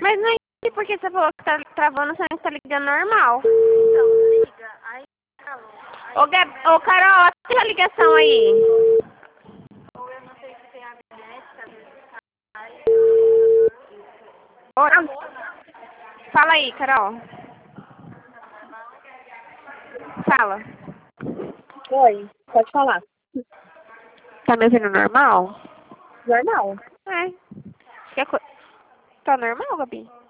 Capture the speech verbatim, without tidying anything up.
Mas não entendi porque você falou que tá travando, você não tá ligando normal. Então, liga. Aí, falou. Aí, Ô, Gab... Ô Carol, atende a ligação aí. ou eu não sei se tem a net, às vezes sai. Ô, fala aí, Carol. Fala. Oi, pode falar. Tá me ouvindo normal? Normal. É. Que co... Tá normal, Gabi?